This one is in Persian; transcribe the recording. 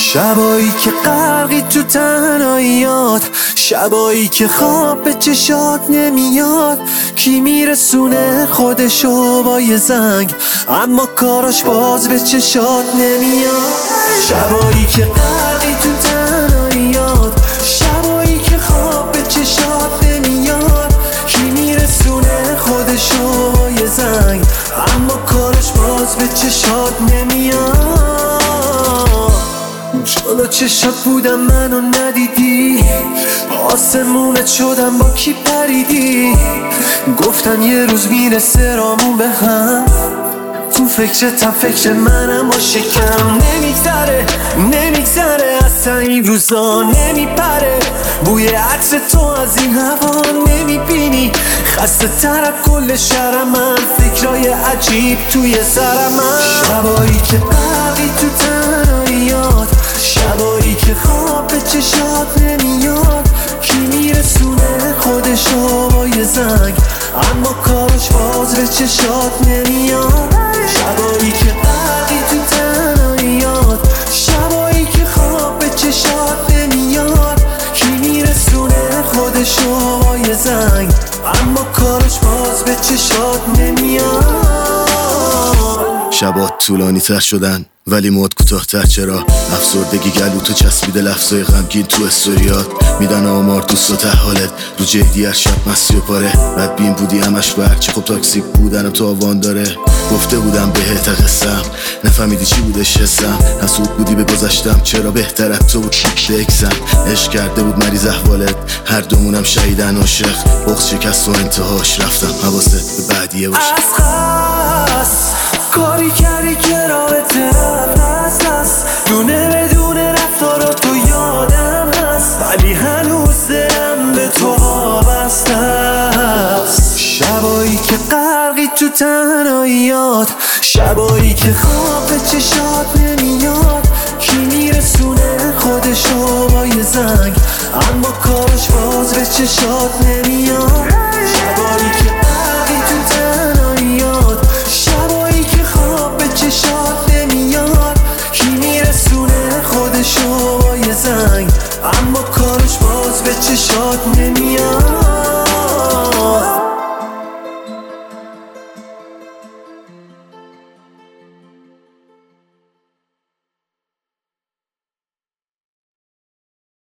شبایی که غرقی تو تنهاییات، شبایی که خواب به چشات نمیاد. کی میرسونه خودشو با یه زنگ، اما کاراش باز به چشات نمیاد. شبایی که غرقی تو تنهاییات، شبایی که خواب به چشات نمیاد. کی میرسونه خودشو با یه زنگ، اما کارش باز به چشات نمیاد. جلو چشات بودم منو ندیدی، آسمونت شدم با کی پریدی. گفتن یه روز میرسه رامون به هم، تو فکرتم فکر منم و شکم. نمیگذره اصلا این روزا نمیپره، بوی عطر تو از این هوا نمیبینی. خسته تر از کل شهر من، فکرای عجیب توی سر من. شبایی که غرقی تو تنهاییات، شبایی که خواب به چشات نمیاد. کی میرسونه خودشو با یه زنگ، اما کارش باز به چشات نمیاد. شبایی که غرقی تو تنهاییات، شبایی که خواب به چشات نمیاد. کی میرسونه خودشو با یه زنگ، اما کارش باز به چشات نمیاد. شبات طولانی تر شدن ولی مد کوتاه‌تر. چرا افسردگی گلوتو چسبیده لفظای غمگین تو استوریات. میدن آمار دوست و ته حالت رو جدی هر شب مستی و پاره. بدبین بودی همش برچه، خب تاکسیک بودن تو آوان داره. گفته بودم بهت قصم، نفهمیدی چی بودش حسم. حسود بودی به گذشتم، چرا بهتر از تو بود بکسم. عشق کرده بود مریض احوالت، هر دومونم شهیدن عاشق. بغض شکست و انتهاش، رفتم حواست به بعدیه باشه. کاری کردی که رابطه رفت، دونه بدون رفتارا تو یادم هست، ولی هنوز دلم به تو وابسته است. شبایی که غرقی تو تنهاییات، شبایی که خواب به چشات نمیاد. کی میرسونه خودشو با یه زنگ، اما کارش باز به چشات نمیاد. شبایی که غرقی تو تنهاییات، شبایی که خواب به چشات نمیاد. کی میرسونه خودشو با یه زنگ، اما کارش باز به چشات نمیاد.